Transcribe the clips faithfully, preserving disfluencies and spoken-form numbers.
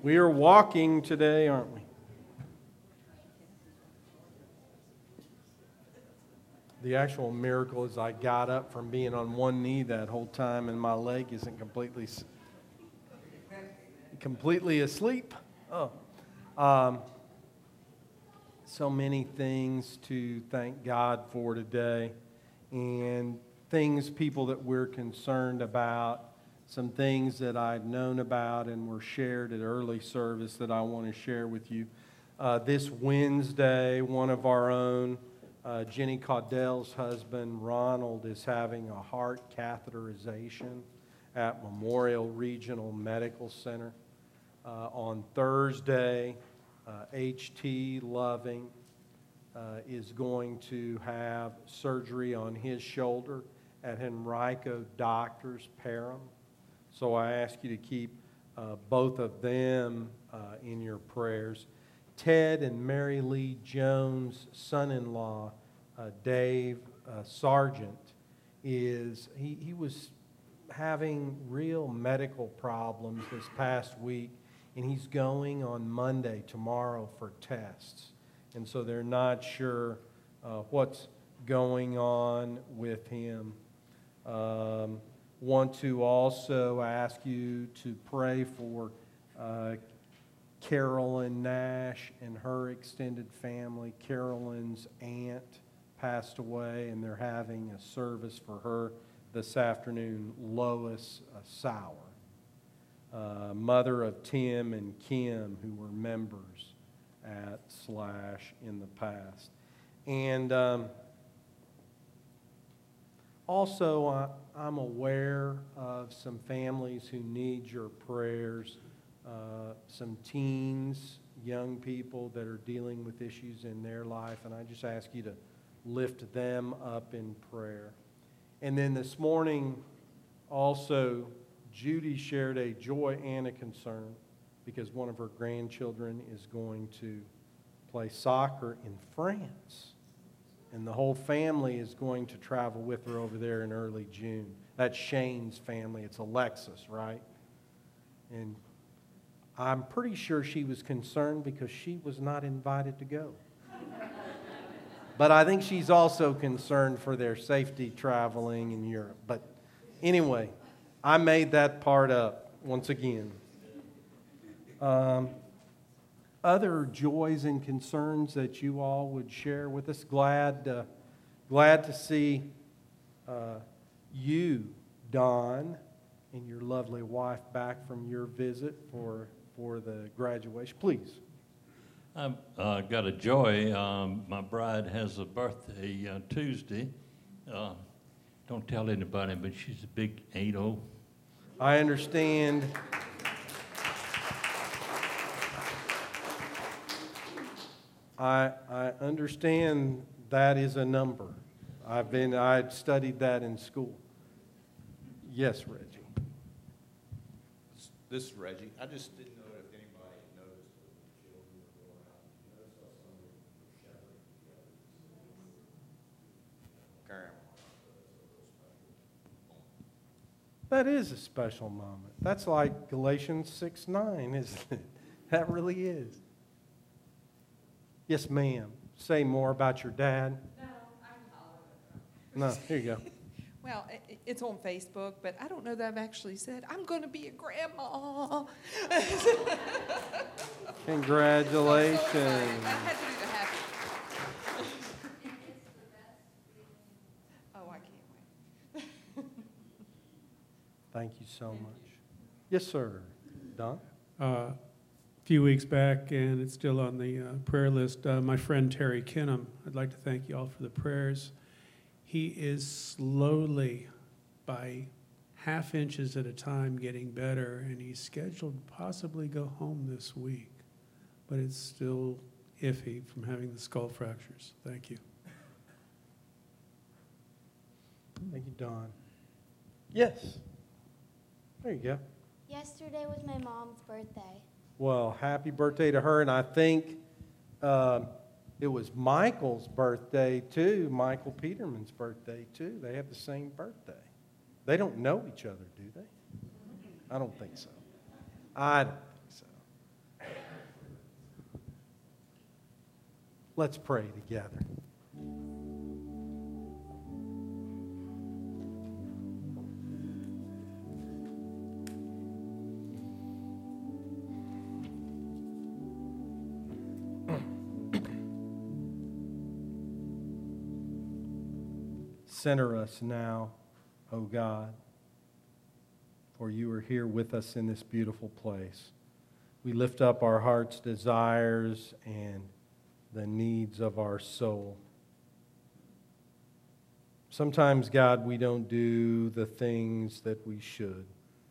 We are walking today, aren't we? The actual miracle is I got up from being on one knee that whole time and my leg isn't completely completely asleep. Oh. Um, so many things to thank God for today, and things, people that we're concerned about, some things that I've known about and were shared at early service that I want to share with you. Uh, this Wednesday, one of our own, uh, Jenny Caudell's husband, Ronald, is having a heart catheterization at Memorial Regional Medical Center. Uh, on Thursday, uh, H T Loving uh, is going to have surgery on his shoulder at Henrico Doctors, Parham. So I ask you to keep uh, both of them uh, in your prayers. Ted and Mary Lee Jones' son-in-law, uh, Dave uh, Sargent, is he, he was having real medical problems this past week, and he's going on Monday, tomorrow, for tests. And so they're not sure uh, what's going on with him. Um, want to also ask you to pray for uh, Carolyn Nash and her extended family. Carolyn's aunt passed away, and they're having a service for her this afternoon. Lois uh, Sauer, uh, mother of Tim and Kim, who were members at Slash in the past. And um, also, uh, I'm aware of some families who need your prayers, uh, some teens, young people that are dealing with issues in their life, and I just ask you to lift them up in prayer. And then this morning, also, Judy shared a joy and a concern because one of her grandchildren is going to play soccer in France. And the whole family is going to travel with her over there in early June. That's Shane's family. It's Alexis, right? And I'm pretty sure she was concerned because she was not invited to go. But I think she's also concerned for their safety traveling in Europe. But anyway, I made that part up once again. Um, Other joys and concerns that you all would share with us. Glad, uh, glad to see uh, you, Don, and your lovely wife back from your visit for for the graduation. Please. I've uh, got a joy. Um, my bride has a birthday uh, Tuesday. Uh, don't tell anybody, but she's a big eight oh. I understand. I, I understand that is a number. I've been, I studied that in school. Yes, Reggie. This is Reggie. I just didn't know if anybody had noticed when the children were going out. You notice how some of them were shouting together. Carry on. That is a special moment. That's like Galatians six nine, isn't it? That really is. Yes, ma'am. Say more about your dad. No, I'm hollering. No, here you go. Well, it- it's on Facebook, but I don't know that I've actually said, I'm going to be a grandma. Congratulations. So excited. I had to do the happy. Oh, I can't wait. Thank you so much. Yes, sir. Don? Uh, a few weeks back, and it's still on the uh, prayer list, uh, my friend Terry Kinham. I'd like to thank you all for the prayers. He is slowly, by half inches at a time, getting better, and he's scheduled to possibly go home this week, but it's still iffy from having the skull fractures. Thank you. Thank you, Don. Yes. There you go. Yesterday was my mom's birthday. Well, happy birthday to her, and I think uh, it was Michael's birthday, too, Michael Peterman's birthday, too. They have the same birthday. They don't know each other, do they? I don't think so. I don't think so. Let's pray together. Center us now, O God, for you are here with us in this beautiful place. We lift up our heart's desires and the needs of our soul. Sometimes, God, we don't do the things that we should.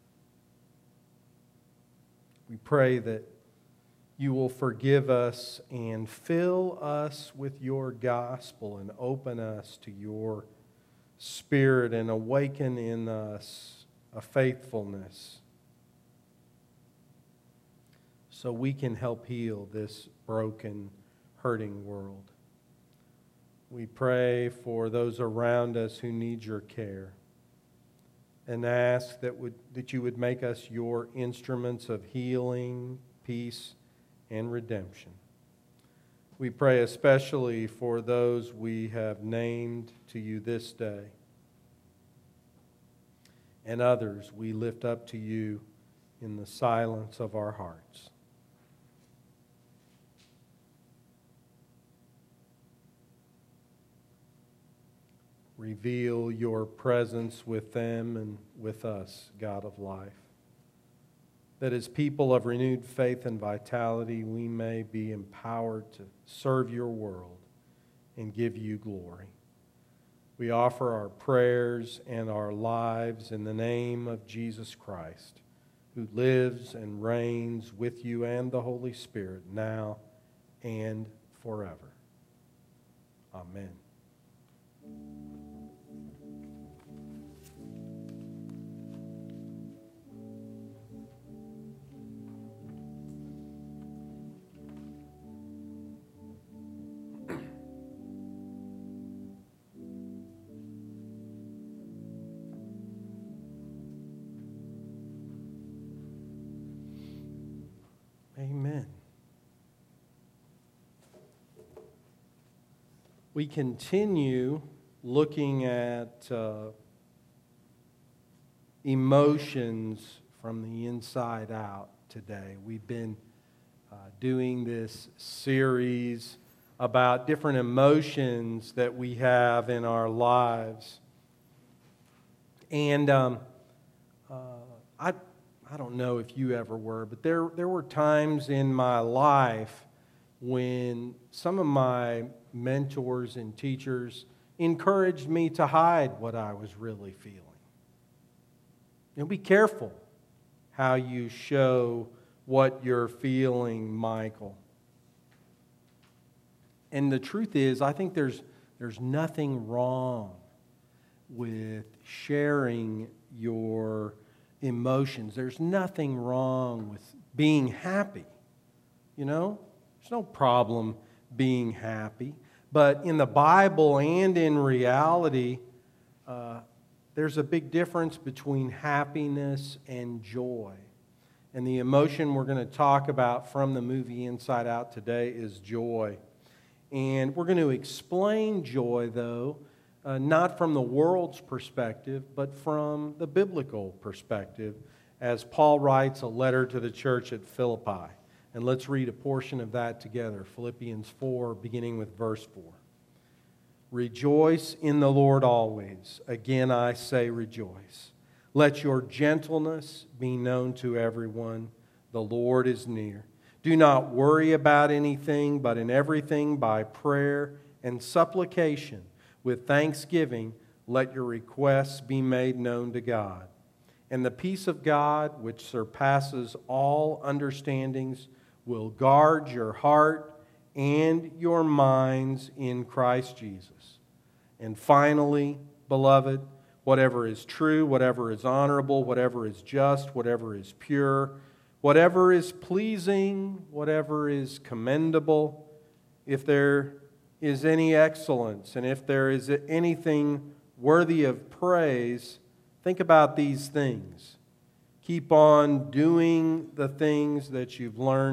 We pray that you will forgive us and fill us with your gospel and open us to your Spirit and awaken in us a faithfulness so we can help heal this broken, hurting world. We pray for those around us who need your care and ask that, would, that you would make us your instruments of healing, peace, and redemption. We pray especially for those we have named to you this day, and others we lift up to you in the silence of our hearts. Reveal your presence with them and with us, God of life, that as people of renewed faith and vitality, we may be empowered to serve your world and give you glory. We offer our prayers and our lives in the name of Jesus Christ, who lives and reigns with you and the Holy Spirit now and forever. Amen. Amen. We continue looking at uh, emotions from the inside out today. We've been uh, doing this series about different emotions that we have in our lives. And um, uh, I... I don't know if you ever were, but there, there were times in my life when some of my mentors and teachers encouraged me to hide what I was really feeling. You know, be careful how you show what you're feeling, Michael. And the truth is, I think there's, there's nothing wrong with sharing your emotions. There's nothing wrong with being happy. You know, there's no problem being happy. But in the Bible and in reality, uh, there's a big difference between happiness and joy. And the emotion we're going to talk about from the movie Inside Out today is joy. And we're going to explain joy, though, Uh, not from the world's perspective, but from the biblical perspective, as Paul writes a letter to the church at Philippi. And let's read a portion of that together, Philippians four, beginning with verse four. Rejoice in the Lord always. Again I say rejoice. Let your gentleness be known to everyone. The Lord is near. Do not worry about anything, but in everything by prayer and supplication, with thanksgiving, let your requests be made known to God. And the peace of God, which surpasses all understandings, will guard your heart and your minds in Christ Jesus. And finally, beloved, whatever is true, whatever is honorable, whatever is just, whatever is pure, whatever is pleasing, whatever is commendable, if there is any excellence, and if there is anything worthy of praise, think about these things. Keep on doing the things that you've learned